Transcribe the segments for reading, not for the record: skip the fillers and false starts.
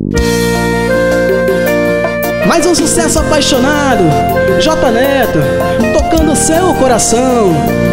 Mais um sucesso apaixonado, J Neto, tocando seu coração.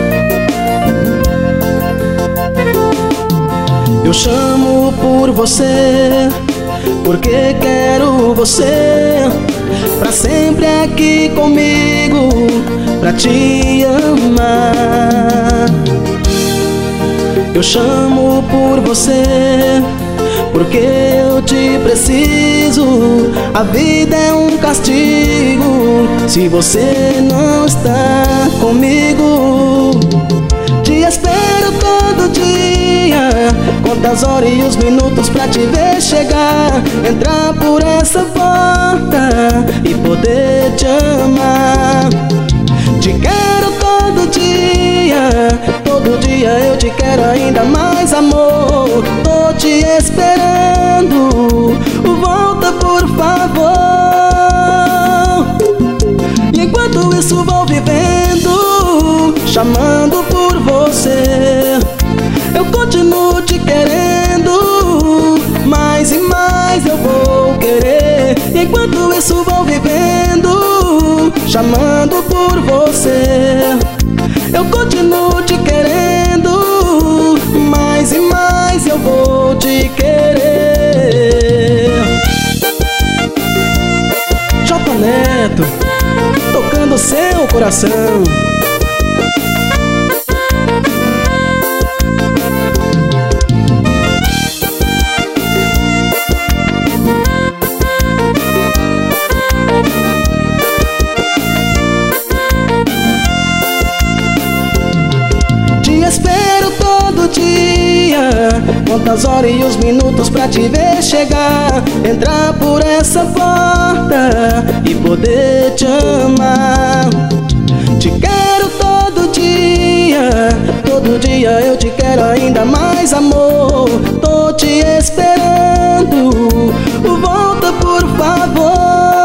Eu chamo por você, porque quero você pra sempre aqui comigo, pra te amar. Eu chamo por você, porque eu te preciso. A vida é um castigo se você não está comigo. Te espero todo dia, conta as horas e os minutos pra te ver chegar, entrar por essa porta e poder te amar. Te quero todo dia eu te quero ainda mais, amor. Tô te esperando, volta por favor. E enquanto isso vou vivendo, chamando por você, eu continuo te querendo, mais e mais eu vou querer. E enquanto isso vou vivendo, chamando por você, eu continuo te querendo, mais e mais eu vou te querer. J Neto, tocando seu coração. Espero todo dia, conta as horas e os minutos pra te ver chegar, entrar por essa porta e poder te amar. Te quero todo dia eu te quero ainda mais, amor. Tô te esperando, volta por favor.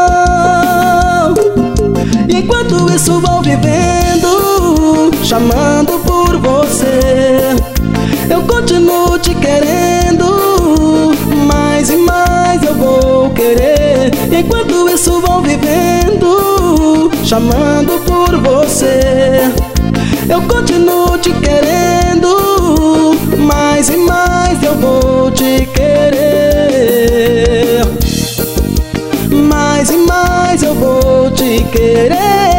E enquanto isso vou vivendo, chamando por você, eu continuo te querendo, mais e mais eu vou querer. E enquanto isso vou vivendo, chamando por você, eu continuo te querendo, mais e mais eu vou te querer, mais e mais eu vou te querer.